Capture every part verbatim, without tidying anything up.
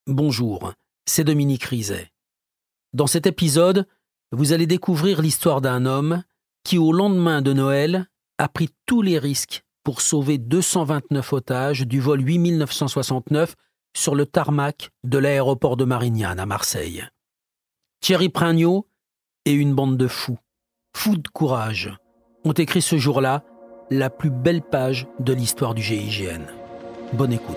Bonjour, c'est Dominique Rizet. Dans cet épisode, vous allez découvrir l'histoire d'un homme qui, au lendemain de Noël, a pris tous les risques pour sauver deux cent vingt-neuf otages du vol huit mille neuf cent soixante-neuf sur le tarmac de l'aéroport de Marignane à Marseille. Thierry Pragniaux et une bande de fous, fous de courage, ont écrit ce jour-là la plus belle page de l'histoire du G I G N. Bonne écoute.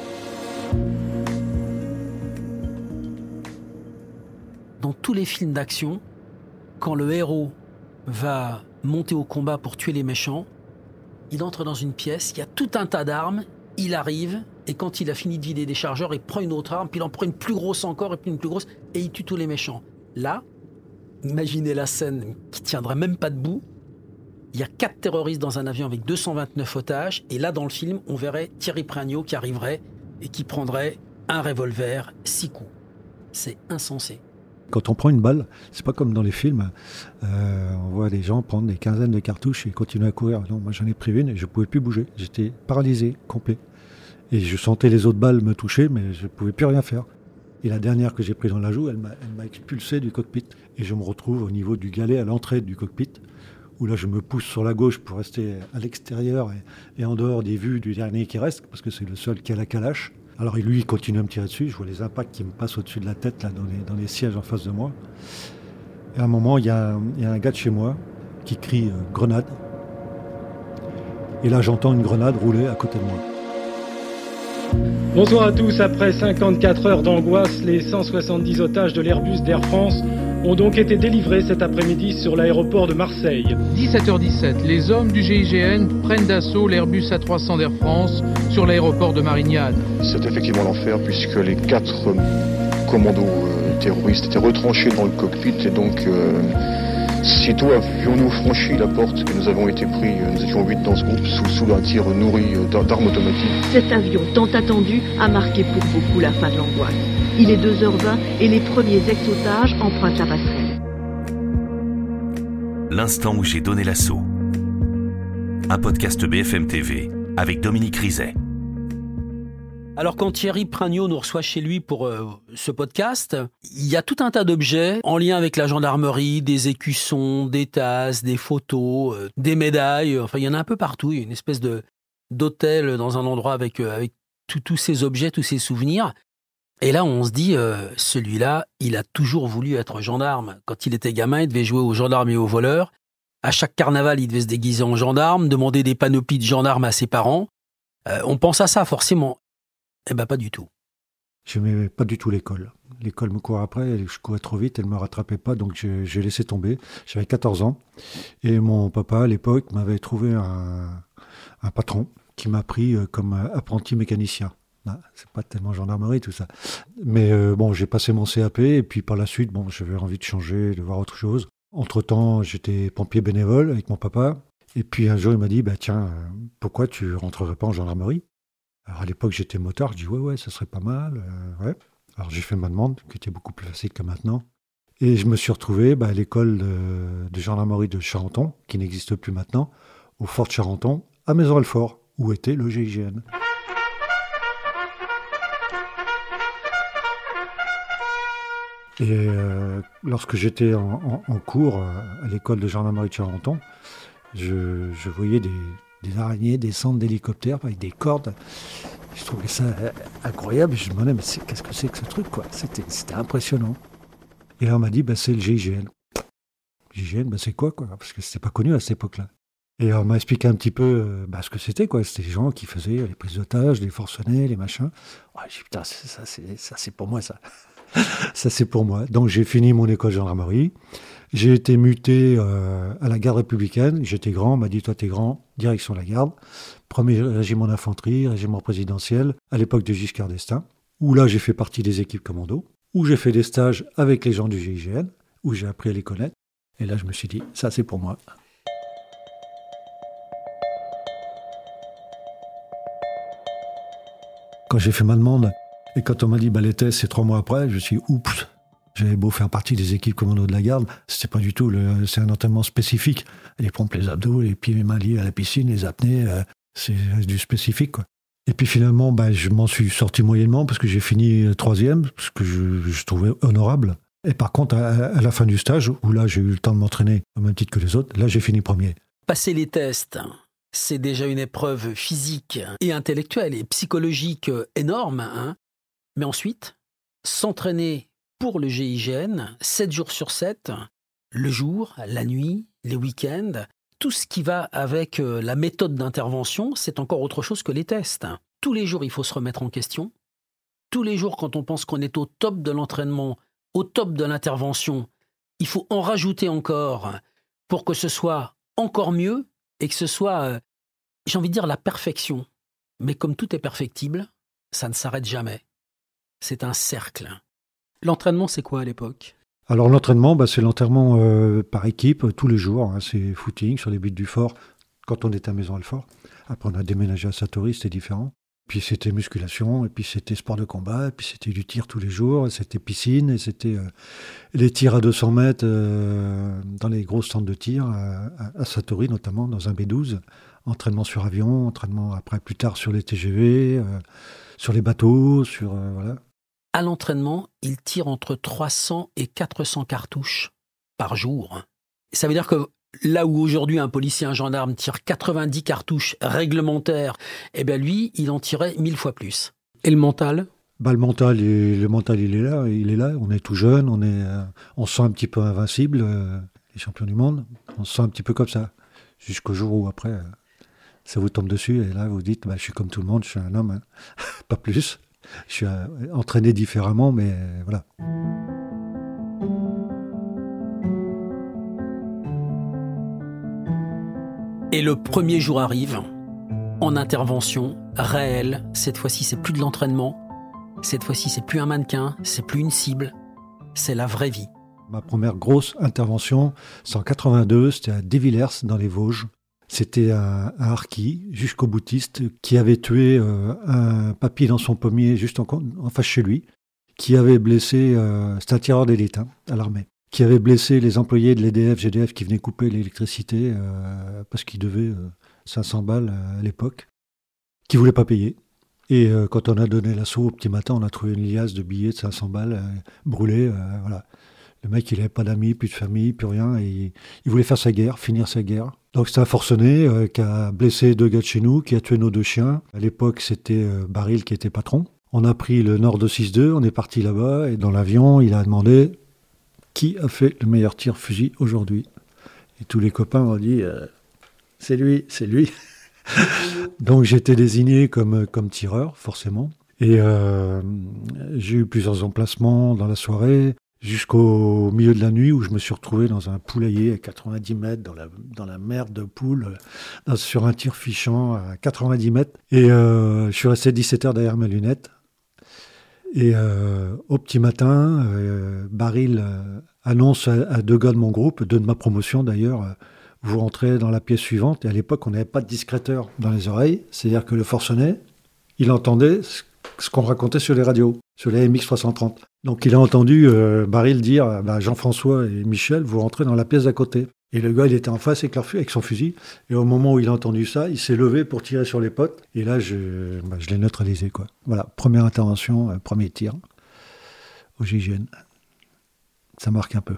Dans tous les films d'action, quand le héros va monter au combat pour tuer les méchants, il entre dans une pièce, il y a tout un tas d'armes, il arrive, et quand il a fini de vider des chargeurs, il prend une autre arme, puis il en prend une plus grosse encore, et puis une plus grosse, et il tue tous les méchants. Là, imaginez la scène qui tiendrait même pas debout, il y a quatre terroristes dans un avion avec deux cent vingt-neuf otages, et là, dans le film, on verrait Thierry Pragniaux qui arriverait et qui prendrait un revolver, six coups. C'est insensé. Quand on prend une balle, c'est pas comme dans les films, euh, on voit des gens prendre des quinzaines de cartouches et continuer à courir. Non, moi j'en ai pris une et je pouvais plus bouger. J'étais paralysé, complet. Et je sentais les autres balles me toucher, mais je pouvais plus rien faire. Et la dernière que j'ai prise dans la joue, elle m'a, elle m'a expulsé du cockpit. Et je me retrouve au niveau du galet à l'entrée du cockpit, où là je me pousse sur la gauche pour rester à l'extérieur et, et en dehors des vues du dernier qui reste, parce que c'est le seul qui a la calache. Alors lui, il continue à me tirer dessus, je vois les impacts qui me passent au-dessus de la tête là, dans, les, dans les sièges en face de moi. Et à un moment, il y a, il y a un gars de chez moi qui crie euh, « grenade ». Et là, j'entends une grenade rouler à côté de moi. Bonsoir à tous, après cinquante-quatre heures d'angoisse, les cent soixante-dix otages de l'Airbus d'Air France ont donc été délivrés cet après-midi sur l'aéroport de Marseille. dix-sept heures dix-sept, les hommes du G I G N prennent d'assaut l'Airbus A trois cents d'Air France sur l'aéroport de Marignane. C'est effectivement l'enfer puisque les quatre commandos euh, terroristes étaient retranchés dans le cockpit et donc euh, sitôt avions-nous franchi la porte que nous avons été pris, nous étions huit dans ce groupe sous, sous un tir nourri d'armes automatiques. Cet avion tant attendu a marqué pour beaucoup la fin de l'angoisse. Il est deux heures vingt et les premiers ex-otages empruntent la passerelle. L'instant où j'ai donné l'assaut. Un podcast B F M T V avec Dominique Rizet. Alors quand Thierry Pragniaux nous reçoit chez lui pour euh, ce podcast, il y a tout un tas d'objets en lien avec la gendarmerie, des écussons, des tasses, des photos, euh, des médailles, enfin il y en a un peu partout, il y a une espèce de d'hôtel dans un endroit avec, euh, avec tous ces objets, tous ces souvenirs. Et là on se dit, euh, celui-là, il a toujours voulu être gendarme. Quand il était gamin, il devait jouer aux gendarmes et aux voleurs. À chaque carnaval, il devait se déguiser en gendarme, demander des panoplies de gendarme à ses parents. Euh, on pense à ça forcément. Eh ben pas du tout. Je n'aimais pas du tout l'école. L'école me courait après, je courais trop vite, elle ne me rattrapait pas, donc j'ai, j'ai laissé tomber. J'avais quatorze ans et mon papa, à l'époque, m'avait trouvé un, un patron qui m'a pris comme apprenti mécanicien. Non, c'est pas tellement gendarmerie tout ça. Mais euh, bon, j'ai passé mon C A P et puis par la suite, bon, j'avais envie de changer, de voir autre chose. Entre-temps, j'étais pompier bénévole avec mon papa. Et puis un jour, il m'a dit, bah, tiens, pourquoi tu rentrerais pas en gendarmerie ? Alors à l'époque, j'étais motard, je dis ouais, ouais, ça serait pas mal. Euh, ouais. Alors j'ai fait ma demande, qui était beaucoup plus facile que maintenant. Et je me suis retrouvé bah, à l'école de, de gendarmerie de Charenton, qui n'existe plus maintenant, au fort de Charenton, à Maison-Alfort, où était le G I G N. Et euh, lorsque j'étais en, en, en cours à l'école de gendarmerie de Charenton, je, je voyais des... des araignées descendre d'hélicoptères avec des cordes. Je trouvais ça incroyable. Je me demandais, mais c'est, qu'est-ce que c'est que ce truc, quoi ? C'était, c'était impressionnant. Et là, on m'a dit, bah, c'est le G I G N. G I G N, bah, c'est quoi, quoi ? Parce que c'était pas connu à cette époque-là. Et on m'a expliqué un petit peu bah, ce que c'était, quoi. C'était des gens qui faisaient les prises d'otages, les forcenés, les machins. Ouais, j'ai dit, putain, c'est, ça, c'est, ça, c'est pour moi, ça. Ça, c'est pour moi. Donc, j'ai fini mon école de gendarmerie. J'ai été muté euh, à la garde républicaine. J'étais grand, on m'a dit, toi, t'es grand, direction la garde. Premier régiment d'infanterie, régiment présidentiel, à l'époque de Giscard d'Estaing, où là, j'ai fait partie des équipes commando, où j'ai fait des stages avec les gens du G I G N, où j'ai appris à les connaître. Et là, je me suis dit, ça, c'est pour moi. Quand j'ai fait ma demande, et quand on m'a dit, bah, les tests, c'est trois mois après, je me suis dit, oups. J'avais beau faire partie des équipes commando de la garde, c'était pas du tout, le, c'est un entraînement spécifique. Les pompes, les abdos, les pieds et mains liés à la piscine, les apnées, euh, c'est du spécifique, quoi. Et puis finalement, bah, je m'en suis sorti moyennement parce que j'ai fini troisième, ce que je, je trouvais honorable. Et par contre, à, à la fin du stage, où là j'ai eu le temps de m'entraîner au même titre que les autres, là j'ai fini premier. Passer les tests, c'est déjà une épreuve physique et intellectuelle et psychologique énorme, hein. Mais ensuite, s'entraîner pour le G I G N, sept jours sur sept, le jour, la nuit, les week-ends, tout ce qui va avec la méthode d'intervention, c'est encore autre chose que les tests. Tous les jours, il faut se remettre en question. Tous les jours, quand on pense qu'on est au top de l'entraînement, au top de l'intervention, il faut en rajouter encore pour que ce soit encore mieux et que ce soit, euh, j'ai envie de dire, la perfection. Mais comme tout est perfectible, ça ne s'arrête jamais. C'est un cercle. L'entraînement, c'est quoi à l'époque ? Alors l'entraînement, bah, c'est l'entraînement euh, par équipe, euh, tous les jours. Hein, c'est footing sur les buttes du fort, quand on était à Maison-Alfort. Après, on a déménagé à Satory, c'était différent. Puis c'était musculation, et puis c'était sport de combat, et puis c'était du tir tous les jours, et c'était piscine, et c'était euh, les tirs à deux cents mètres euh, dans les grosses centres de tir, à, à Satory notamment, dans un B douze. Entraînement sur avion, entraînement après plus tard sur les T G V, euh, sur les bateaux, sur... Euh, voilà. À l'entraînement, il tire entre trois cents et quatre cents cartouches par jour. Ça veut dire que là où aujourd'hui un policier, un gendarme tire quatre-vingt-dix cartouches réglementaires, eh bien lui, il en tirait mille fois plus. Et le mental ? Bah, le mental, il, le mental, il est là, il est là. On est tout jeune, on est, euh, on se sent un petit peu invincible, euh, les champions du monde. On se sent un petit peu comme ça, jusqu'au jour où après, euh, ça vous tombe dessus et là vous dites, bah, je suis comme tout le monde, je suis un homme, hein. Pas plus. Je suis euh, entraîné différemment, mais euh, voilà. Et le premier jour arrive, en intervention réelle. Cette fois-ci, c'est plus de l'entraînement. Cette fois-ci, c'est plus un mannequin, c'est plus une cible. C'est la vraie vie. Ma première grosse intervention, c'est en quatre-vingt-deux, c'était à Desvillers, dans les Vosges. C'était un, un harki, jusqu'au boutiste, qui avait tué euh, un papy dans son pommier, juste en, en face chez lui, qui avait blessé, euh, c'était un tireur d'élite hein, à l'armée, qui avait blessé les employés de l'E D F, G D F qui venaient couper l'électricité euh, parce qu'ils devaient euh, cinq cents balles à l'époque, qui ne voulaient pas payer. Et euh, quand on a donné l'assaut au petit matin, on a trouvé une liasse de billets de cinq cents balles euh, brûlés. Euh, voilà. Le mec, il n'avait pas d'amis, plus de famille, plus rien. Et il, il voulait faire sa guerre, finir sa guerre. Donc c'est un forcené euh, qui a blessé deux gars de chez nous, qui a tué nos deux chiens. À l'époque, c'était euh, Baril qui était patron. On a pris le Nord deux six deux, on est parti là-bas. Et dans l'avion, il a demandé qui a fait le meilleur tir fusil aujourd'hui. Et tous les copains ont dit euh, c'est lui, c'est lui. Donc j'ai été désigné comme, comme tireur, forcément. Et euh, j'ai eu plusieurs emplacements dans la soirée, jusqu'au milieu de la nuit où je me suis retrouvé dans un poulailler à quatre-vingt-dix mètres, dans la, dans la merde de poule, dans, sur un tir fichant à quatre-vingt-dix mètres. Et euh, je suis resté dix-sept heures derrière mes lunettes. Et euh, au petit matin, euh, Baril euh, annonce à, à deux gars de mon groupe, deux de ma promotion d'ailleurs, euh, vous rentrez dans la pièce suivante. Et à l'époque, on n'avait pas de discréteur dans les oreilles. C'est-à-dire que le forcené, il entendait ce qu'on racontait sur les radios, sur les M X trois cent trente. Donc il a entendu euh, Baril dire bah, Jean-François et Michel, vous rentrez dans la pièce d'à côté. Et le gars, il était en face avec, leur, avec son fusil. Et au moment où il a entendu ça, il s'est levé pour tirer sur les potes. Et là, je, bah, je l'ai neutralisé, quoi. Voilà, première intervention, euh, premier tir au G I G N. Ça marque un peu.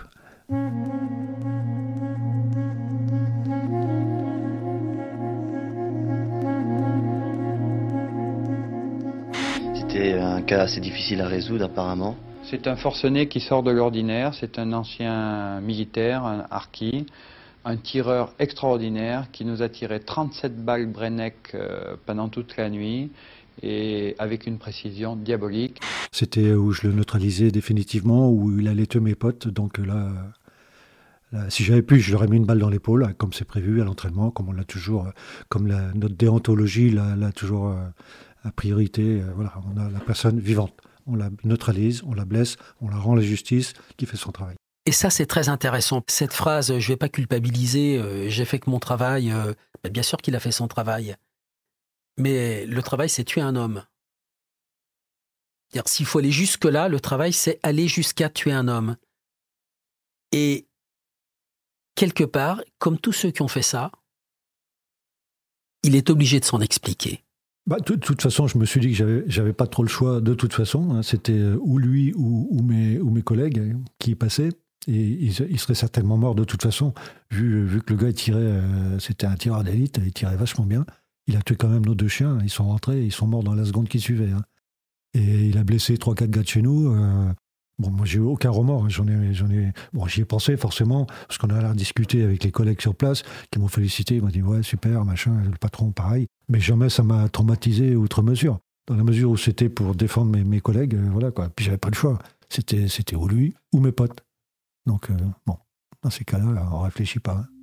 C'était un cas assez difficile à résoudre apparemment. C'est un forcené qui sort de l'ordinaire, c'est un ancien militaire, un harki, un tireur extraordinaire qui nous a tiré trente-sept balles Brenneck euh, pendant toute la nuit et avec une précision diabolique. C'était où je le neutralisais définitivement, où il allait tuer mes potes, donc là... Là, si j'avais pu, je leur ai mis une balle dans l'épaule, comme c'est prévu à l'entraînement, comme on l'a toujours, comme la, notre déontologie l'a, l'a toujours euh, à priorité. Euh, voilà, on a la personne vivante, on la neutralise, on la blesse, on la rend à la justice, qui fait son travail. Et ça, c'est très intéressant. Cette phrase, je ne vais pas culpabiliser, euh, j'ai fait que mon travail, euh, ben bien sûr qu'il a fait son travail. Mais le travail, c'est tuer un homme. C'est-à-dire, s'il faut aller jusque-là, le travail, c'est aller jusqu'à tuer un homme. Et quelque part, comme tous ceux qui ont fait ça, il est obligé de s'en expliquer. Bah, de toute façon, je me suis dit que j'avais, j'avais pas trop le choix de toute façon. Hein. C'était ou lui ou, ou, mes, ou mes collègues qui y passaient. Et ils, ils seraient certainement morts de toute façon, vu, vu que le gars il tirait, euh, c'était un tireur d'élite, il tirait vachement bien. Il a tué quand même nos deux chiens, ils sont rentrés, ils sont morts dans la seconde qui suivait. Hein. Et il a blessé trois quatre gars de chez nous. Euh, bon, moi j'ai eu aucun remords, hein. j'en ai, j'en ai, bon, j'y ai pensé forcément, parce qu'on a l'air discuté avec les collègues sur place, qui m'ont félicité, ils m'ont dit ouais super, machin, le patron pareil. Mais jamais ça m'a traumatisé outre mesure. Dans la mesure où c'était pour défendre mes, mes collègues, euh, voilà quoi. Puis j'avais pas le choix. C'était, c'était ou lui ou mes potes. Donc, euh, bon, dans ces cas-là, on ne réfléchit pas. Hein.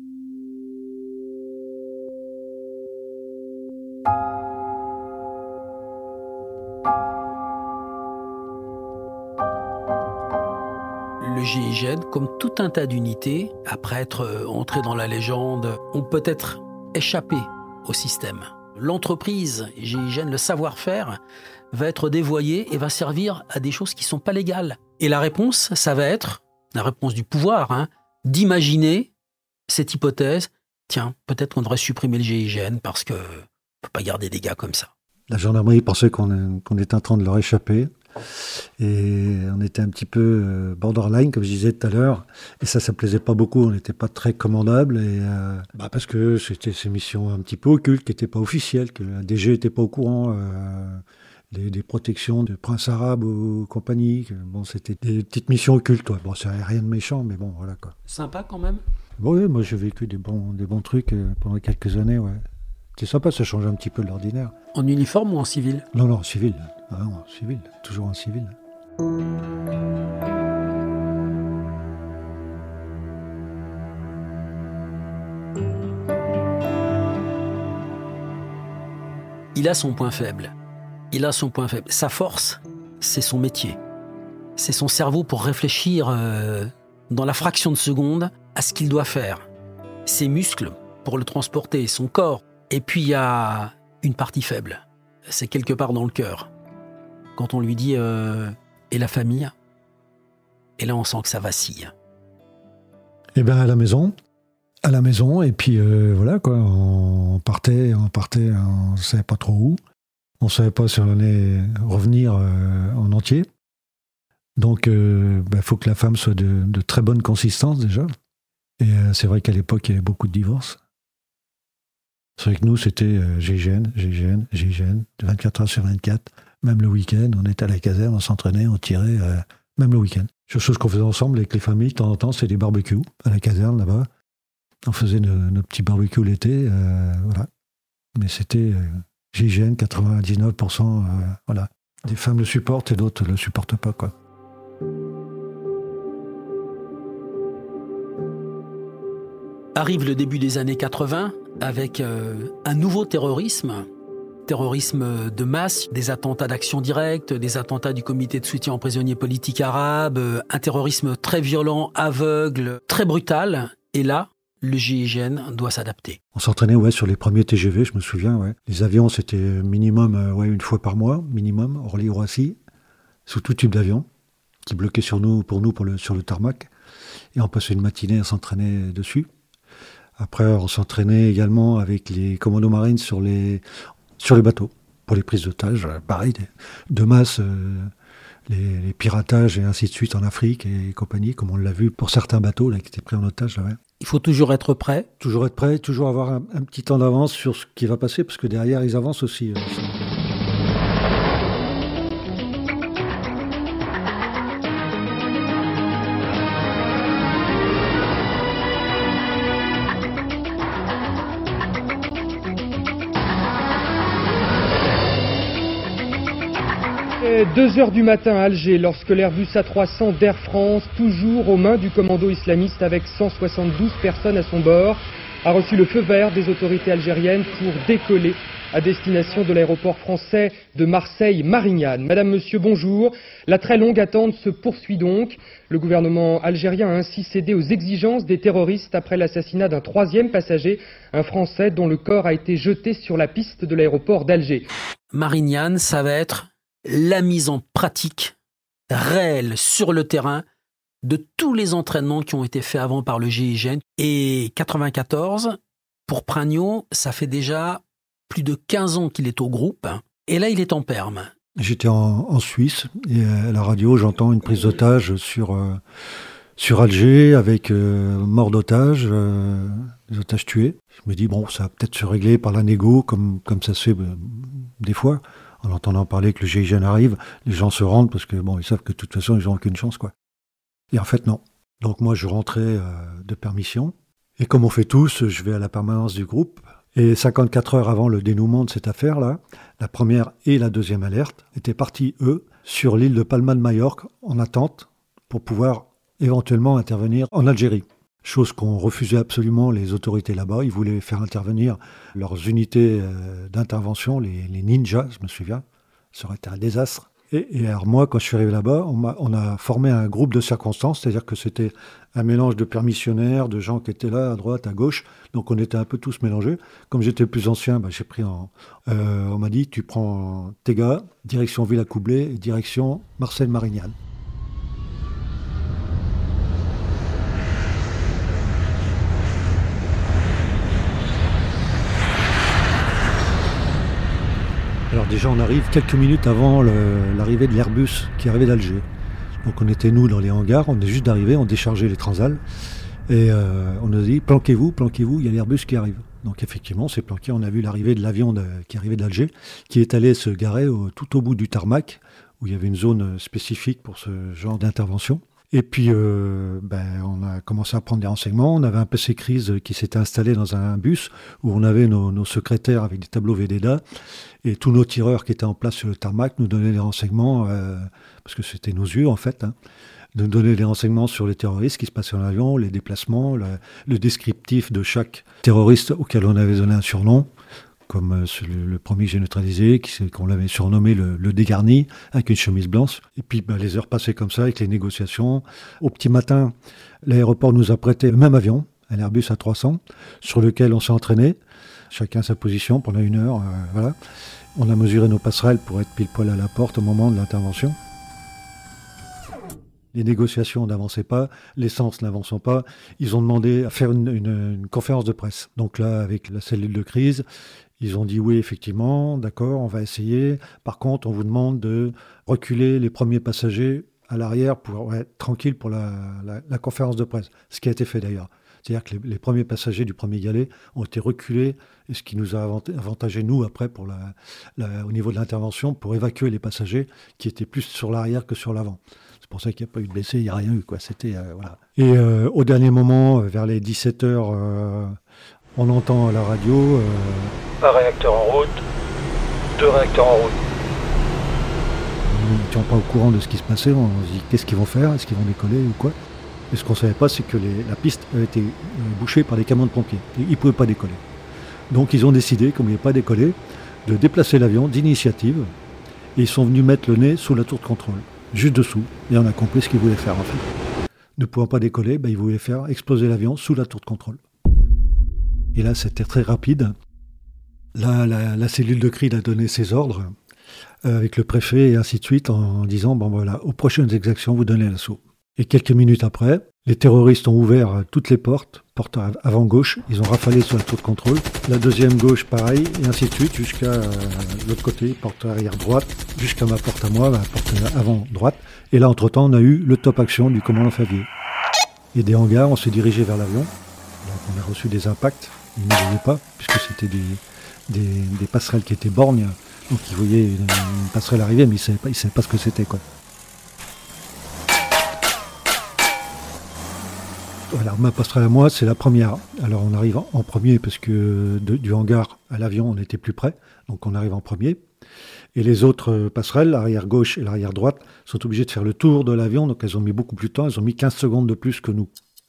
Le G I G N, comme tout un tas d'unités, après être entré dans la légende, ont peut-être échappé au système. L'entreprise G I G N, le savoir-faire, va être dévoyé et va servir à des choses qui ne sont pas légales. Et la réponse, ça va être... la réponse du pouvoir, hein, d'imaginer cette hypothèse, tiens, peut-être qu'on devrait supprimer le G I G N parce qu'on ne peut pas garder des gars comme ça. La gendarmerie pensait qu'on, est, qu'on était en train de leur échapper et on était un petit peu borderline, comme je disais tout à l'heure, et ça, ça ne plaisait pas beaucoup, on n'était pas très commandable, et, euh, bah parce que c'était ces missions un petit peu occultes, qui n'étaient pas officielles, que la D G n'était pas au courant, euh, Des, des protections de princes arabes ou compagnie. Bon, c'était des petites missions occultes. Ouais. Bon, ça n'avait rien de méchant, mais bon, voilà quoi. Sympa quand même. Bon, oui, moi j'ai vécu des bons, des bons trucs euh, pendant quelques années, ouais. C'est sympa, ça change un petit peu de l'ordinaire. En uniforme ou en civil ? Non, non, en civil. Ah, non, en civil, toujours en civil. Il a son point faible. Il a son point faible. Sa force, c'est son métier. C'est son cerveau pour réfléchir euh, dans la fraction de seconde à ce qu'il doit faire. Ses muscles pour le transporter, son corps. Et puis il y a une partie faible. C'est quelque part dans le cœur. Quand on lui dit euh, « et la famille ?» Et là on sent que ça vacille. Eh bien à la maison. À la maison. Et puis euh, voilà quoi. On partait, on partait, on ne savait pas trop où. On ne savait pas si on allait revenir euh, en entier. Donc, il euh, bah, faut que la femme soit de, de très bonne consistance déjà. Et euh, c'est vrai qu'à l'époque, il y avait beaucoup de divorces. C'est vrai que nous, c'était euh, G I G N, G I G N, G I G N, vingt-quatre heures sur vingt-quatre. Même le week-end, on était à la caserne, on s'entraînait, on tirait, euh, même le week-end. Une chose qu'on faisait ensemble avec les familles, de temps en temps, c'est des barbecues à la caserne là-bas. On faisait nos, nos petits barbecues l'été, euh, voilà. Mais c'était... Euh, G I G N, quatre-vingt-dix-neuf pour cent, euh, voilà. Des femmes le supportent et d'autres ne le supportent pas, quoi. Arrive le début des années quatre-vingts avec euh, un nouveau terrorisme, terrorisme de masse, des attentats d'action directe, des attentats du comité de soutien aux prisonniers politiques arabes, euh, un terrorisme très violent, aveugle, très brutal. Et là, le G I G N doit s'adapter. On s'entraînait ouais, sur les premiers T G V, je me souviens. Ouais. Les avions, c'était minimum euh, ouais, une fois par mois, minimum, Orly-Roissy, sous tout type d'avion, qui bloquait sur nous, pour nous pour le, sur le tarmac. Et on passait une matinée à s'entraîner dessus. Après, on s'entraînait également avec les commandos marines sur les, sur les bateaux, pour les prises d'otages. Pareil, de masse, euh, les, les piratages et ainsi de suite en Afrique et compagnie, comme on l'a vu pour certains bateaux là, qui étaient pris en otage. Là, ouais. Il faut toujours être prêt. Toujours être prêt, toujours avoir un, un petit temps d'avance sur ce qui va passer, parce que derrière, ils avancent aussi. Euh, deux heures du matin à Alger, lorsque l'Airbus A trois cents d'Air France, toujours aux mains du commando islamiste avec cent soixante-douze personnes à son bord, a reçu le feu vert des autorités algériennes pour décoller à destination de l'aéroport français de Marseille-Marignane. Madame, Monsieur, bonjour. La très longue attente se poursuit donc. Le gouvernement algérien a ainsi cédé aux exigences des terroristes après l'assassinat d'un troisième passager, un Français dont le corps a été jeté sur la piste de l'aéroport d'Alger. Marignane, ça va être la mise en pratique réelle sur le terrain de tous les entraînements qui ont été faits avant par le G I G N. Et quatre-vingt-quatorze, pour Pragno, ça fait déjà plus de quinze ans qu'il est au groupe. Et là, il est en perme. J'étais en, en Suisse et à la radio, j'entends une prise d'otage sur, euh, sur Alger avec euh, mort d'otages, euh, des otages tués. Je me dis, bon, ça va peut-être se régler par la négo, comme, comme ça se fait euh, des fois. En entendant parler que le G I G N arrive, les gens se rendent parce que bon, ils savent que de toute façon, ils n'ont aucune chance, quoi. Et en fait, non. Donc moi, je rentrais euh, de permission. Et comme on fait tous, je vais à la permanence du groupe. Et cinquante-quatre heures avant le dénouement de cette affaire-là, la première et la deuxième alerte étaient partis, eux, sur l'île de Palma de Majorque, en attente, pour pouvoir éventuellement intervenir en Algérie. Chose qu'on refusait absolument les autorités là-bas. Ils voulaient faire intervenir leurs unités euh, d'intervention, les, les ninjas, je me souviens. Ça aurait été un désastre. Et, et alors moi, quand je suis arrivé là-bas, on, m'a, on a formé un groupe de circonstances, c'est-à-dire que c'était un mélange de permissionnaires, de gens qui étaient là, à droite, à gauche. Donc on était un peu tous mélangés. Comme j'étais le plus ancien, bah, j'ai pris en... Euh, on m'a dit, tu prends tes gars, direction Villacoublay et direction Marseille-Marignane. Alors déjà, on arrive quelques minutes avant le, l'arrivée de l'Airbus qui arrivait d'Alger. Donc on était, nous, dans les hangars, on est juste d'arriver, on déchargeait les transals. Et euh, on nous a dit, planquez-vous, planquez-vous, il y a l'Airbus qui arrive. Donc effectivement, on s'est planqué, on a vu l'arrivée de l'avion de, qui arrivait d'Alger, qui est allé se garer au, tout au bout du tarmac, où il y avait une zone spécifique pour ce genre d'intervention. Et puis, euh, ben, on a commencé à prendre des renseignements. On avait un P C crise qui s'était installé dans un bus où on avait nos, nos secrétaires avec des tableaux V D D A. Et tous nos tireurs qui étaient en place sur le tarmac nous donnaient des renseignements, euh, parce que c'était nos yeux en fait, hein, de nous donner des renseignements sur les terroristes qui se passaient en avion, les déplacements, le, le descriptif de chaque terroriste auquel on avait donné un surnom, comme euh, le, le premier que j'ai neutralisé, qui, qu'on l'avait surnommé le, le dégarni, avec une chemise blanche. Et puis bah, les heures passaient comme ça avec les négociations. Au petit matin, l'aéroport nous a prêté le même avion, un Airbus A trois cents, sur lequel on s'est entraîné, chacun sa position pendant une heure, euh, voilà. On a mesuré nos passerelles pour être pile poil à la porte au moment de l'intervention. Les négociations n'avançaient pas, l'essence n'avançant pas. Ils ont demandé à faire une, une, une conférence de presse. Donc là, avec la cellule de crise, ils ont dit oui, effectivement, d'accord, on va essayer. Par contre, on vous demande de reculer les premiers passagers à l'arrière pour être tranquille pour la, la, la conférence de presse. Ce qui a été fait d'ailleurs. C'est-à-dire que les, les premiers passagers du premier galet ont été reculés, et ce qui nous a avantagé, nous, après, pour la, la, au niveau de l'intervention, pour évacuer les passagers qui étaient plus sur l'arrière que sur l'avant. C'est pour ça qu'il n'y a pas eu de blessés, il n'y a rien eu, quoi. C'était, euh, voilà. Et euh, au dernier moment, vers les dix-sept heures, euh, on entend à la radio euh, un réacteur en route, deux réacteurs en route. Nous n'étions pas au courant de ce qui se passait, on se dit qu'est-ce qu'ils vont faire, est-ce qu'ils vont décoller ou quoi. Et ce qu'on ne savait pas, c'est que les, la piste avait été bouchée par des camions de pompiers. Et ils ne pouvaient pas décoller. Donc ils ont décidé, comme il n'est pas décollé, de déplacer l'avion d'initiative. Et ils sont venus mettre le nez sous la tour de contrôle, juste dessous. Et on a compris ce qu'ils voulaient faire en fait. Ne pouvant pas décoller, ben, ils voulaient faire exploser l'avion sous la tour de contrôle. Et là, c'était très rapide. Là, la, la cellule de crise a donné ses ordres euh, avec le préfet et ainsi de suite en disant, bon voilà, aux prochaines exactions, vous donnez l'assaut. Et quelques minutes après, les terroristes ont ouvert toutes les portes, porte avant gauche, ils ont rafalé sur la tour de contrôle, la deuxième gauche pareil, et ainsi de suite, jusqu'à euh, l'autre côté, porte arrière droite, jusqu'à ma porte à moi, ma porte avant droite. Et là, entre-temps, on a eu le top action du commandant Favier. Et des hangars, on s'est dirigé vers l'avion, donc on a reçu des impacts, ils ne voyaient pas, puisque c'était des, des, des passerelles qui étaient borgnes, donc ils voyaient une, une passerelle arriver, mais ils ne savaient pas, ils savaient pas ce que c'était, quoi. Alors ma passerelle à moi, c'est la première. Alors on arrive en premier parce que de, du hangar à l'avion, on était plus près. Donc on arrive en premier. Et les autres passerelles, l'arrière gauche et l'arrière droite, sont obligées de faire le tour de l'avion. Donc elles ont mis beaucoup plus de temps. Elles ont mis quinze secondes de plus que nous.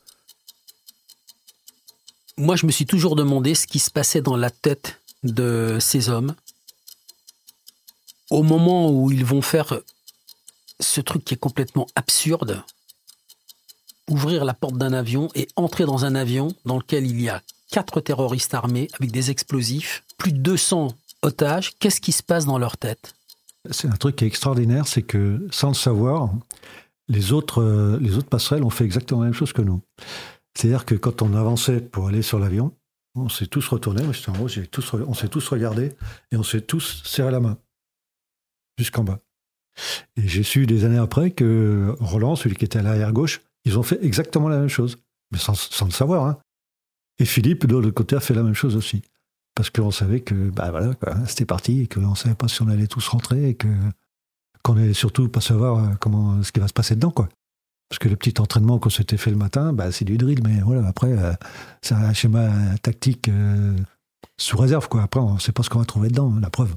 Moi, je me suis toujours demandé ce qui se passait dans la tête de ces hommes au moment où ils vont faire ce truc qui est complètement absurde. Ouvrir la porte d'un avion et entrer dans un avion dans lequel il y a quatre terroristes armés avec des explosifs, plus de deux cents otages. Qu'est-ce qui se passe dans leur tête ? C'est un truc qui est extraordinaire, c'est que sans le savoir, les autres, euh, les autres passerelles ont fait exactement la même chose que nous. C'est-à-dire que quand on avançait pour aller sur l'avion, On s'est tous retournés, moi j'étais en haut, j'ai tous, on s'est tous regardés et on s'est tous serré la main, jusqu'en bas. Et j'ai su des années après que Roland, celui qui était à l'arrière-gauche, ils ont fait exactement la même chose, mais sans, sans le savoir. Hein. Et Philippe, de l'autre côté, a fait la même chose aussi. Parce qu'on savait que bah voilà, quoi, c'était parti et qu'on ne savait pas si on allait tous rentrer et que, qu'on n'allait surtout pas savoir comment, ce qui va se passer dedans, quoi. Parce que le petit entraînement qu'on s'était fait le matin, bah, c'est du drill, mais voilà, après, euh, c'est un schéma tactique euh, sous réserve, quoi. Après, on ne sait pas ce qu'on va trouver dedans, hein, la preuve.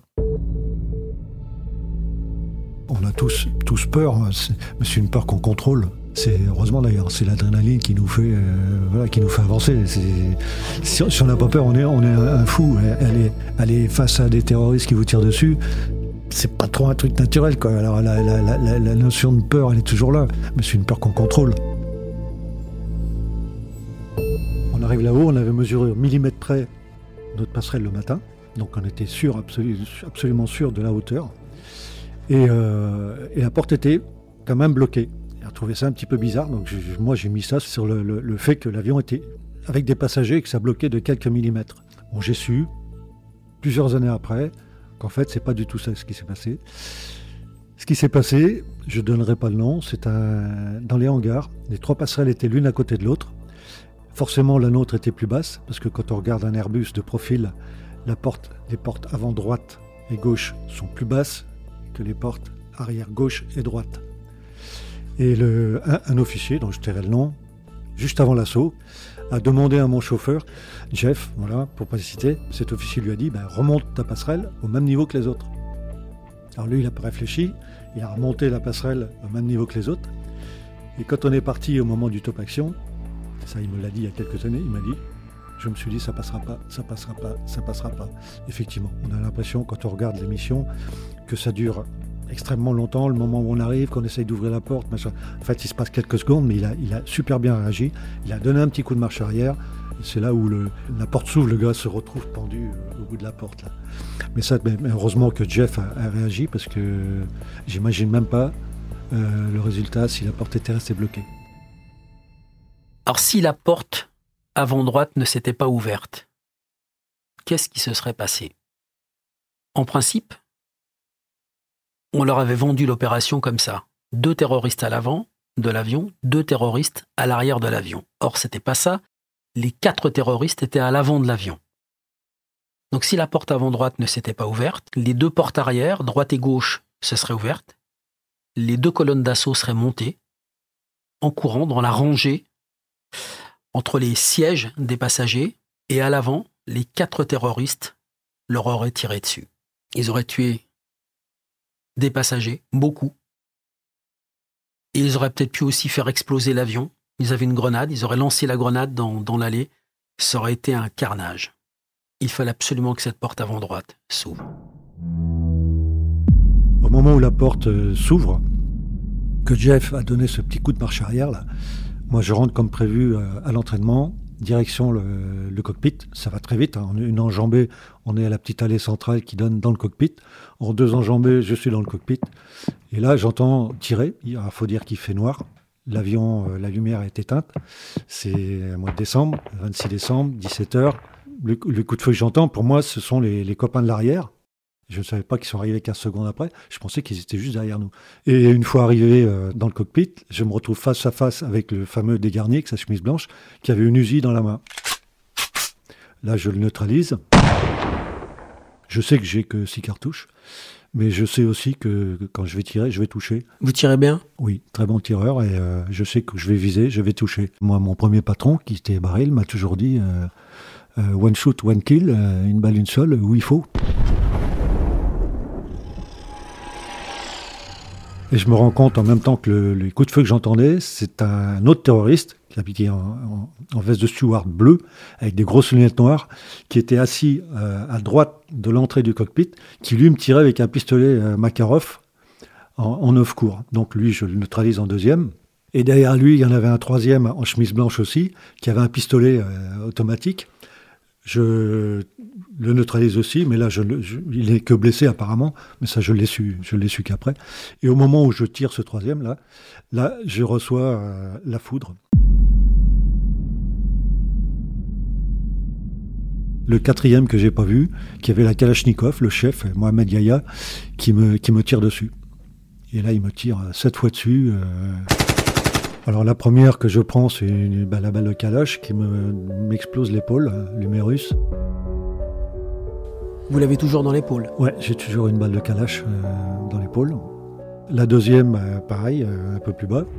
On a tous, tous peur, mais c'est une peur qu'on contrôle. C'est, heureusement d'ailleurs, c'est l'adrénaline qui nous fait, euh, voilà, qui nous fait avancer. C'est, si, si on n'a pas peur, on est, on est un, un fou. Aller, aller face à des terroristes qui vous tirent dessus, c'est pas trop un truc naturel, quoi. Alors la, la, la, la, la notion de peur, elle est toujours là, mais c'est une peur qu'on contrôle. On arrive là-haut, on avait mesuré au millimètre près notre passerelle le matin, donc on était sûr, absolu, absolument sûr de la hauteur. Et, euh, et la porte était quand même bloquée. J'ai trouvé ça un petit peu bizarre, donc je, moi j'ai mis ça sur le, le, le fait que l'avion était avec des passagers et que ça bloquait de quelques millimètres. Bon, j'ai su, plusieurs années après, qu'en fait c'est pas du tout ça ce qui s'est passé. Ce qui s'est passé, je donnerai pas le nom, c'est un, dans les hangars, les trois passerelles étaient l'une à côté de l'autre. Forcément la nôtre était plus basse, parce que quand on regarde un Airbus de profil, la porte, les portes avant droite et gauche sont plus basses que les portes arrière gauche et droite. Et le, un, un officier, dont je tairai le nom, juste avant l'assaut, a demandé à mon chauffeur, Jeff, voilà, pour pas le citer, cet officier lui a dit, ben, remonte ta passerelle au même niveau que les autres. Alors lui, il n'a pas réfléchi, il a remonté la passerelle au même niveau que les autres. Et quand on est parti au moment du top action, ça il me l'a dit il y a quelques années, il m'a dit, je me suis dit, ça passera pas, ça passera pas, ça passera pas. Effectivement, on a l'impression, quand on regarde l'émission, que ça dure extrêmement longtemps, le moment où on arrive, qu'on essaye d'ouvrir la porte, machin. En fait, il se passe quelques secondes, mais il a, il a super bien réagi. Il a donné un petit coup de marche arrière. Et c'est là où le, la porte s'ouvre, le gars se retrouve pendu au bout de la porte. Là. Mais ça, mais heureusement que Jeff a, a réagi, parce que j'imagine même pas euh, le résultat si la porte était restée bloquée. Alors, si la porte avant droite ne s'était pas ouverte, qu'est-ce qui se serait passé ? En principe, on leur avait vendu l'opération comme ça. Deux terroristes à l'avant de l'avion, deux terroristes à l'arrière de l'avion. Or, c'était pas ça. Les quatre terroristes étaient à l'avant de l'avion. Donc, si la porte avant droite ne s'était pas ouverte, les deux portes arrière, droite et gauche, se seraient ouvertes. Les deux colonnes d'assaut seraient montées en courant dans la rangée entre les sièges des passagers et à l'avant, les quatre terroristes leur auraient tiré dessus. Ils auraient tué des passagers, beaucoup. Et ils auraient peut-être pu aussi faire exploser l'avion. Ils avaient une grenade, ils auraient lancé la grenade dans, dans l'allée. Ça aurait été un carnage. Il fallait absolument que cette porte avant droite s'ouvre. Au moment où la porte euh, s'ouvre, que Jeff a donné ce petit coup de marche arrière, là, moi je rentre comme prévu euh, à l'entraînement, direction le, le cockpit, ça va très vite, hein. En une enjambée, on est à la petite allée centrale qui donne dans le cockpit. En deux enjambées, je suis dans le cockpit. Et là, j'entends tirer. Il faut dire qu'il fait noir. L'avion, euh, la lumière est éteinte. C'est le mois de décembre, vingt-six décembre, dix-sept heures. Le, le coup de feu que j'entends, pour moi, ce sont les, les copains de l'arrière. Je ne savais pas qu'ils sont arrivés quinze secondes après. Je pensais qu'ils étaient juste derrière nous. Et une fois arrivé euh, dans le cockpit, je me retrouve face à face avec le fameux dégarni, avec sa chemise blanche, qui avait une Uzi dans la main. Là, je le neutralise. Je sais que j'ai que six cartouches, mais je sais aussi que, que quand je vais tirer, je vais toucher. Vous tirez bien ? Oui, très bon tireur, et euh, je sais que je vais viser, je vais toucher. Moi, mon premier patron, qui était Baril, m'a toujours dit euh, euh, one shoot, one kill, euh, une balle, une seule, où il faut. Et je me rends compte en même temps que le, le coup de feu que j'entendais, c'est un autre terroriste qui habitait en, en, en veste de steward bleu, avec des grosses lunettes noires, qui était assis euh, à droite de l'entrée du cockpit, qui lui me tirait avec un pistolet euh, Makarov en, en neuf cours. Donc lui, je le neutralise en deuxième. Et derrière lui, il y en avait un troisième en chemise blanche aussi, qui avait un pistolet euh, automatique. Je le neutralise aussi, mais là, je, je, il est que blessé apparemment, mais ça, je l'ai su, je l'ai su qu'après. Et au moment où je tire ce troisième, là, là je reçois euh, la foudre. Le quatrième que j'ai pas vu, qui avait la Kalachnikov, le chef, Mohamed Yahya, qui me, qui me tire dessus. Et là, il me tire sept fois dessus. Euh... Alors la première que je prends, c'est une, bah, la balle de Kalash qui me, m'explose l'épaule, l'humérus. Vous l'avez toujours dans l'épaule? Ouais, j'ai toujours une balle de Kalash euh, dans l'épaule. La deuxième, euh, pareil, euh, un peu plus bas.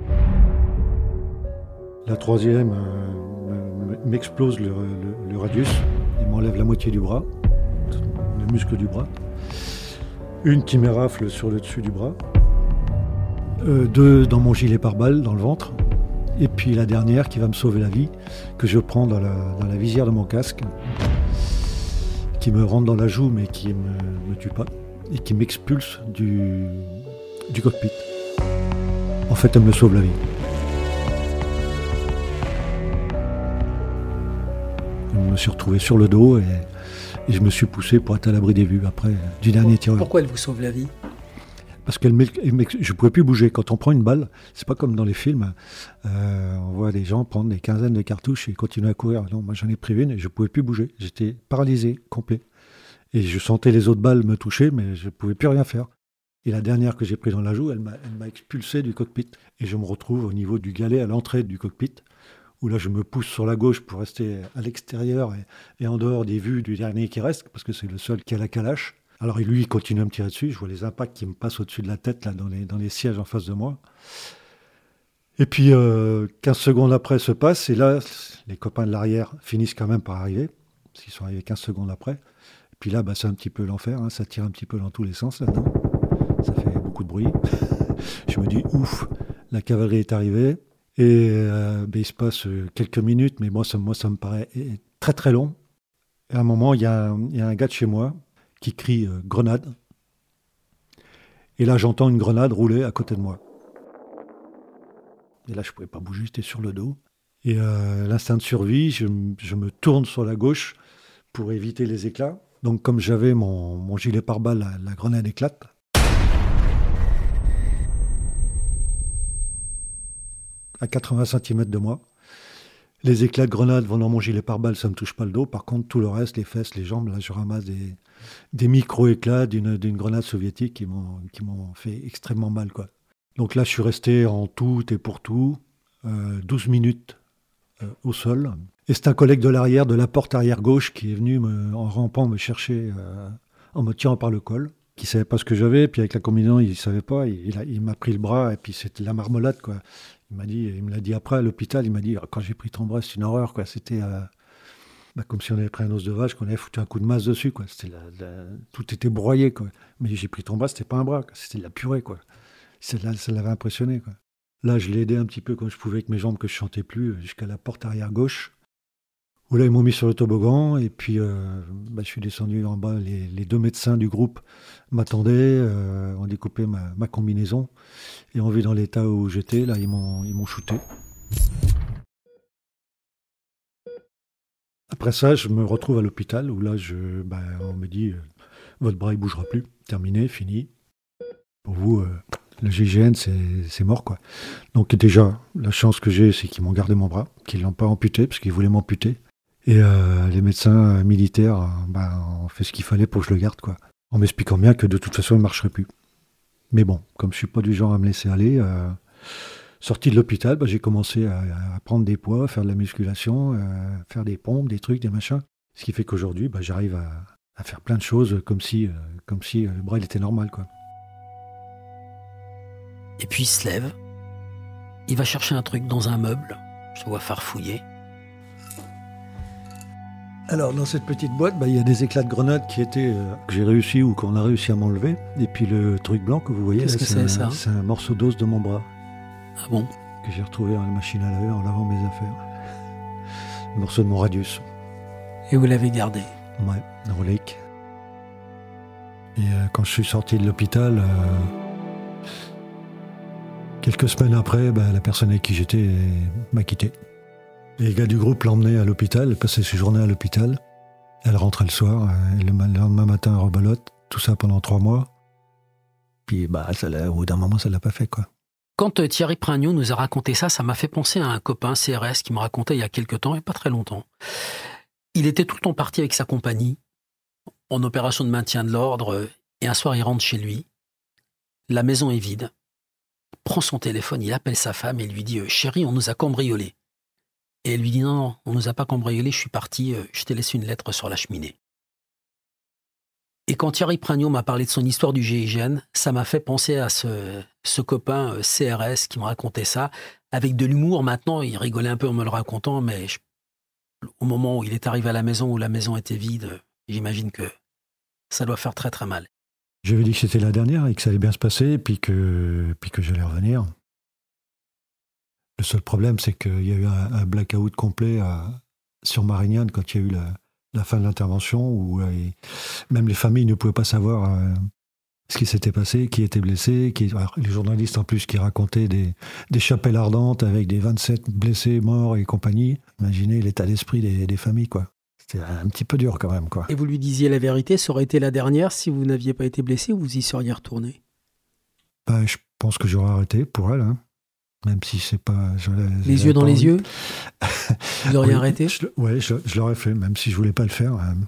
La troisième euh, m'explose le, le, le radius. Il m'enlève la moitié du bras, le muscle du bras. Une qui m'érafle sur le dessus du bras. Euh, deux dans mon gilet pare-balles, dans le ventre. Et puis la dernière qui va me sauver la vie, que je prends dans la, dans la visière de mon casque, qui me rentre dans la joue mais qui ne me, me tue pas, et qui m'expulse du, du cockpit. En fait, elle me sauve la vie. Je me suis retrouvé sur le dos et, et je me suis poussé pour être à l'abri des vues après du dernier tireur. Pourquoi elle vous sauve la vie? Parce que je ne pouvais plus bouger. Quand on prend une balle, c'est pas comme dans les films, euh, on voit des gens prendre des quinzaines de cartouches et continuer à courir. Non, moi j'en ai pris une et je ne pouvais plus bouger. J'étais paralysé, complet. Et je sentais les autres balles me toucher, mais je ne pouvais plus rien faire. Et la dernière que j'ai prise dans la joue, elle m'a, elle m'a expulsé du cockpit. Et je me retrouve au niveau du galet à l'entrée du cockpit, où là je me pousse sur la gauche pour rester à l'extérieur et, et en dehors des vues du dernier qui reste, parce que c'est le seul qui a la Kalash. Alors lui, il continue à me tirer dessus, je vois les impacts qui me passent au-dessus de la tête là, dans, les, dans les sièges en face de moi. Et puis euh, quinze secondes après se passe, et là, les copains de l'arrière finissent quand même par arriver, parce qu'ils sont arrivés quinze secondes après. Et puis là, bah, c'est un petit peu l'enfer, hein, ça tire un petit peu dans tous les sens là-dedans. Ça fait beaucoup de bruit. Je me dis, ouf, la cavalerie est arrivée. Et euh, ben, il se passe quelques minutes, mais moi ça, moi, ça me paraît très très long. Et à un moment, il y, y a un gars de chez moi qui crie euh, « grenade ». Et là, j'entends une grenade rouler à côté de moi. Et là, je ne pouvais pas bouger, j'étais sur le dos. Et euh, l'instinct de survie, je, je me tourne sur la gauche pour éviter les éclats. Donc comme j'avais mon, mon gilet pare-balles, la, la grenade éclate. À quatre-vingts centimètres de moi. Les éclats de grenade vont dans mon gilet pare-balles, ça ne me touche pas le dos. Par contre, tout le reste, les fesses, les jambes, là, je ramasse des, des micro-éclats d'une, d'une grenade soviétique qui m'ont, qui m'ont fait extrêmement mal, quoi. Donc là, je suis resté en tout et pour tout euh, douze minutes euh, au sol. Et c'est un collègue de l'arrière, de la porte arrière gauche, qui est venu me, en rampant me chercher, euh, en me tirant par le col, qui ne savait pas ce que j'avais. Puis avec la combinaison, il ne savait pas. Il, il, a, il m'a pris le bras et puis c'était la marmelade, quoi. Il m'a dit, il me l'a dit après à l'hôpital, il m'a dit, quand j'ai pris ton bras, c'est une horreur, quoi. C'était euh, bah, comme si on avait pris un os de vache, qu'on avait foutu un coup de masse dessus, quoi. C'était la, la, tout était broyé, quoi. Mais j'ai pris ton bras, c'était pas un bras, quoi. C'était de la purée, quoi. Ça, ça l'avait impressionné, quoi. Là, je l'ai aidé un petit peu comme je pouvais avec mes jambes que je chantais plus, jusqu'à la porte arrière gauche. Où là, ils m'ont mis sur le toboggan, et puis euh, bah, je suis descendu en bas. Les, les deux médecins du groupe m'attendaient, euh, ont découpé ma, ma combinaison, et ont vu dans l'état où j'étais, là, ils m'ont, ils m'ont shooté. Après ça, je me retrouve à l'hôpital, où là, je, bah, on me dit, euh, votre bras, il bougera plus, terminé, fini. Pour vous, euh, le G I G N, c'est, c'est mort, quoi. Donc déjà, la chance que j'ai, c'est qu'ils m'ont gardé mon bras, qu'ils ne l'ont pas amputé, parce qu'ils voulaient m'amputer. Et euh, les médecins militaires euh, bah, ont fait ce qu'il fallait pour que je le garde, quoi. En m'expliquant bien que de toute façon, il ne marcherait plus. Mais bon, comme je ne suis pas du genre à me laisser aller, euh, sorti de l'hôpital, bah, j'ai commencé à, à prendre des poids, à faire de la musculation, à faire des pompes, des trucs, des machins. Ce qui fait qu'aujourd'hui, bah, j'arrive à, à faire plein de choses comme si, euh, comme si le bras il était normal, quoi. Et puis il se lève, il va chercher un truc dans un meuble, je le vois farfouiller. Alors, dans cette petite boîte, bah, il y a des éclats de grenade qui étaient, euh, que j'ai réussi ou qu'on a réussi à m'enlever. Et puis le truc blanc que vous voyez, Qu'est-ce là, que c'est, c'est, un, ça c'est un morceau d'os de mon bras. Ah bon? Que j'ai retrouvé dans la machine à laver en lavant mes affaires. Le morceau de mon radius. Et vous l'avez gardé? Ouais, dans le lake. Et euh, quand je suis sorti de l'hôpital, euh, quelques semaines après, bah, la personne avec qui j'étais m'a quitté. Les gars du groupe l'emmenaient à l'hôpital, elle passait ses journées à l'hôpital. Elle rentrait le soir, et le lendemain matin, elle rebalote. Tout ça pendant trois mois. Puis, bah, ça l'a, au bout d'un moment, ça l'a pas fait, quoi. Quand euh, Thierry Pragniaux nous a raconté ça, ça m'a fait penser à un copain C R S qui me racontait il y a quelque temps, et pas très longtemps. Il était tout le temps parti avec sa compagnie, en opération de maintien de l'ordre, et un soir il rentre chez lui. La maison est vide. Il prend son téléphone, il appelle sa femme et lui dit « Chérie, on nous a cambriolés ». Et elle lui dit « Non, non, on nous a pas cambriolés, je suis parti, je t'ai laissé une lettre sur la cheminée ». Et quand Thierry Pragniot m'a parlé de son histoire du G I G N, ça m'a fait penser à ce, ce copain C R S qui me racontait ça, avec de l'humour. Maintenant, il rigolait un peu en me le racontant, mais je, au moment où il est arrivé à la maison, où la maison était vide, j'imagine que ça doit faire très très mal. Je lui ai dit que c'était la dernière et que ça allait bien se passer, et puis que, puis que j'allais revenir. Le seul problème, c'est qu'il y a eu un, un blackout complet à, sur Marignane quand il y a eu la, la fin de l'intervention, où euh, même les familles ne pouvaient pas savoir euh, ce qui s'était passé, qui était blessé. Qui, alors, les journalistes en plus qui racontaient des, des chapelles ardentes avec des vingt-sept blessés, morts et compagnie. Imaginez l'état d'esprit des, des familles, quoi. C'était un petit peu dur quand même, quoi. Et vous lui disiez la vérité, ça aurait été la dernière si vous n'aviez pas été blessé, ou vous y seriez retourné? Bah, je pense que j'aurais arrêté pour elle, hein. Même si c'est pas... Je, les je yeux dans pas les envie. yeux Vous auriez oui, arrêté? Oui, je, je l'aurais fait, même si je voulais pas le faire. Euh,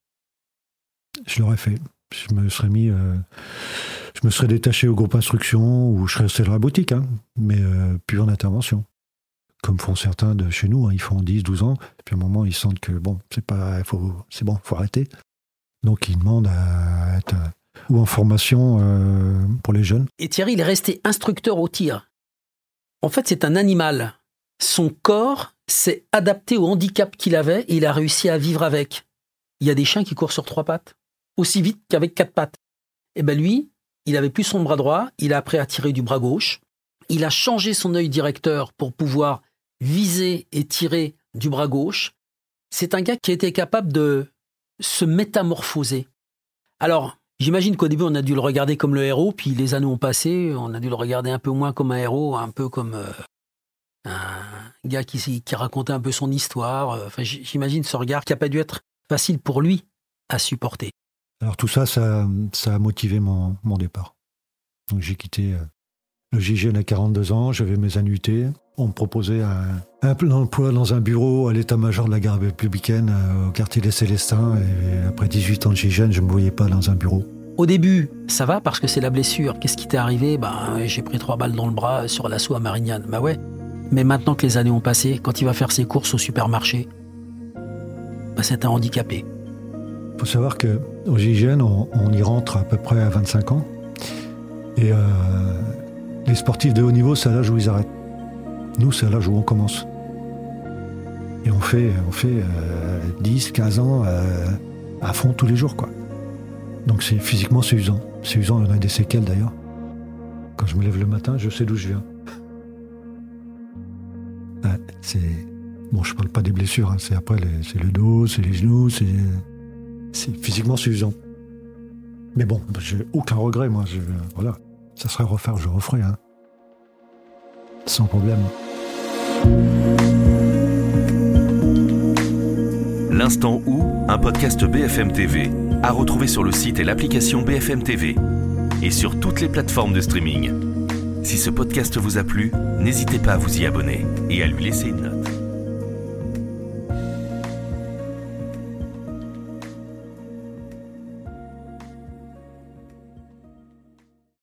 je l'aurais fait. Je me serais mis... Euh, je me serais détaché au groupe instruction, ou je serais resté dans la boutique, hein, mais euh, plus en intervention. Comme font certains de chez nous, hein, ils font dix, douze ans, puis à un moment, ils sentent que bon, c'est pas, faut, c'est bon, faut arrêter. Donc, ils demandent à être euh, ou en formation euh, pour les jeunes. Et Thierry, il est resté instructeur au tir. En fait, c'est un animal. Son corps s'est adapté au handicap qu'il avait et il a réussi à vivre avec. Il y a des chiens qui courent sur trois pattes, aussi vite qu'avec quatre pattes. Et ben lui, il avait plus son bras droit, il a appris à tirer du bras gauche. Il a changé son œil directeur pour pouvoir viser et tirer du bras gauche. C'est un gars qui était capable de se métamorphoser. Alors, j'imagine qu'au début, on a dû le regarder comme le héros, puis les années ont passé, on a dû le regarder un peu moins comme un héros, un peu comme euh, un gars qui, qui racontait un peu son histoire. Enfin, j'imagine ce regard qui n'a pas dû être facile pour lui à supporter. Alors tout ça, ça, ça a motivé mon, mon départ. Donc j'ai quitté euh, le G I G N à quarante-deux ans, j'avais mes annuités. On me proposait un, un plein emploi dans un bureau à l'état-major de la garde républicaine euh, au quartier des Célestins. Et après dix-huit ans de G I G N, je ne me voyais pas dans un bureau. Au début, ça va parce que c'est la blessure. Qu'est-ce qui t'est arrivé? Ben, j'ai pris trois balles dans le bras sur l'assaut à Marignane. Bah ouais. Mais maintenant que les années ont passé, quand il va faire ses courses au supermarché, ben c'est un handicapé. Il faut savoir qu'au G I G N, on, on y rentre à peu près à vingt-cinq ans. Et euh, les sportifs de haut niveau, c'est à l'âge où ils arrêtent. Nous, c'est à l'âge où on commence. Et on fait, on fait euh, dix, quinze ans euh, à fond tous les jours, quoi. Donc c'est, physiquement, c'est usant. C'est usant, on a des séquelles d'ailleurs. Quand je me lève le matin, je sais d'où je viens. Ouais, c'est... Bon, je parle pas des blessures, hein. C'est après, les, c'est le dos, c'est les genoux, c'est... c'est... Physiquement, c'est usant. Mais bon, j'ai aucun regret, moi. Je... Voilà. Ça serait à refaire, je referai, hein. Sans problème. L'Instant où, un podcast B F M T V, à retrouver sur le site et l'application B F M T V et sur toutes les plateformes de streaming. Si ce podcast vous a plu, n'hésitez pas à vous y abonner et à lui laisser une note.